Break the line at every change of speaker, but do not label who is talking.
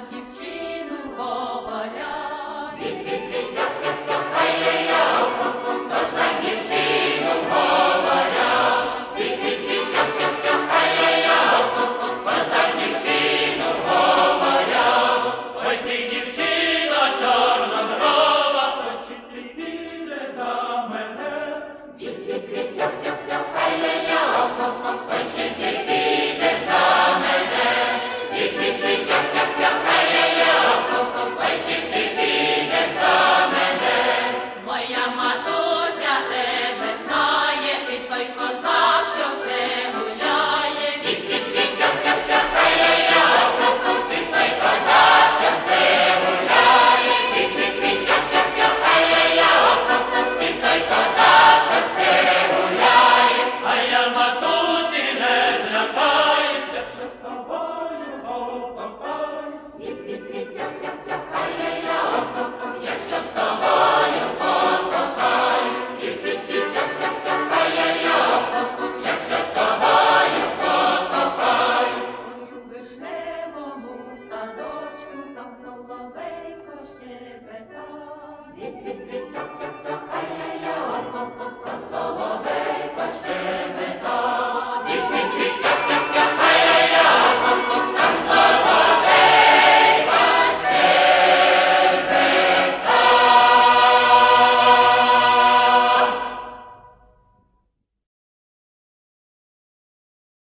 дівчину говоря.
Від-від-від, тьох-тьох-тьох, ай-яй-я, козак дівчину говоря. Від-від-від, тьох-тьох-тьох, ай-яй-я, козак дівчину говоря.
Ой ти, дівчина чорноброва, ой чи ти підеш за мене?
Від-від-від, тьох-тьох-тьох, ай-яй-я, ой чи ти підеш за мене? Від-від-від, тьох-тьох-тьох, ай-яй-я, ой чи ти підеш за мене?
Моя матуся тебе знає, ти той козак, що все гуляє.
Від-від-від, тьох-тьох-тьох, ай-яй-я, ти той козак, що все гуляє. Від-від-від, тьох-тьох-тьох, ай-яй-я, ти той козак, що все гуляє.
А я матусі не злякаюсь, якщо з тобою покохаюсь.
Від-від-від, тьох-тьох-тьох, ай-яй-я, якщо з тобою покохаюсь. Від-від-від, тьох-тьох-тьох, ай-яй-я, якщо з тобою покохаюсь.
У вишневому садочку там соловейко щебетав.
Від-від-від, тьох-тьох-тьох, ай-яй-я, там соловейко щебетав.